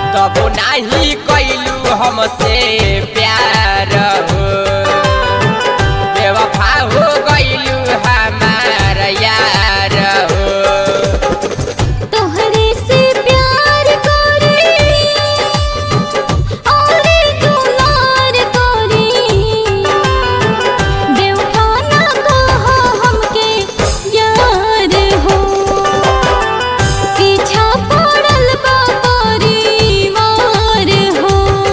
तब नहीं कैलू हमसे प्यार हो बेवफा हो गइलू हमार यार हो तोहरे से प्यार करे और दुलार करे बेवफा ना कहो हमके यार हो पीछा पड़ल बा परिवार हो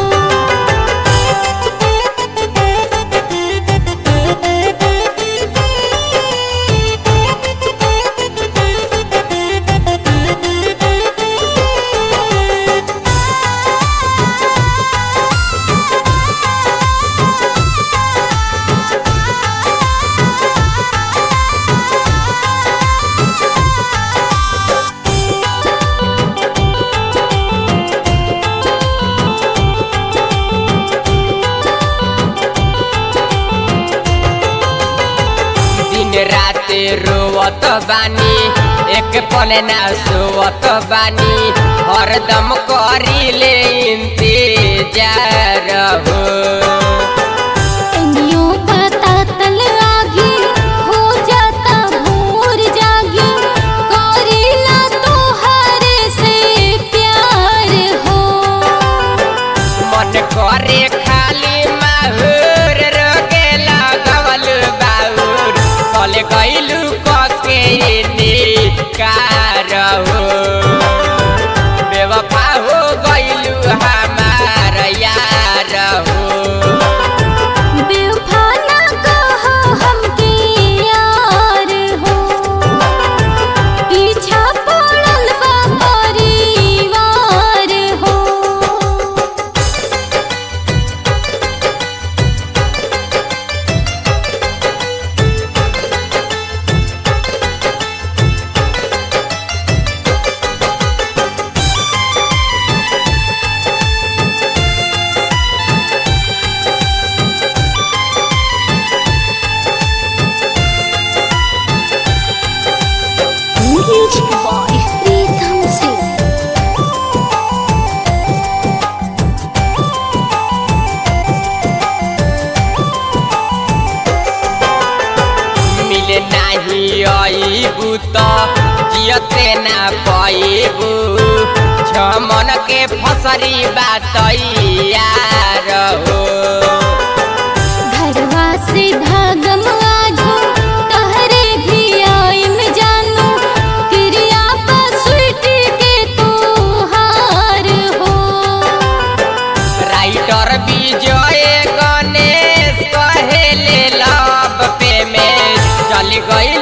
दिन रात रोवत बानी एक पल ना सोवत बानी हरदम करीले इंतजार हो इंदियों पता तल आगी हो जाता भोर जागी करेला तोहरे से प्यार हो मन करे खाली माहुर रोके लगवल बाउर कल गइलू कके निकार हो बेवफा हो गइलू हमार यार हो बेवफा ना कहो हमके यार हो पीछा पड़ल बा परिवार हो Music by Pritam Singh। मिले नहीं आईबू तो जियते ना पाईबू छमन के फसरी बात यार हो घरवा से भागम आजू तहरे भी आइम जानू क्रिया पसुट के तू हार हो राइटर विजय गणेश कहेले लब पे में चल गई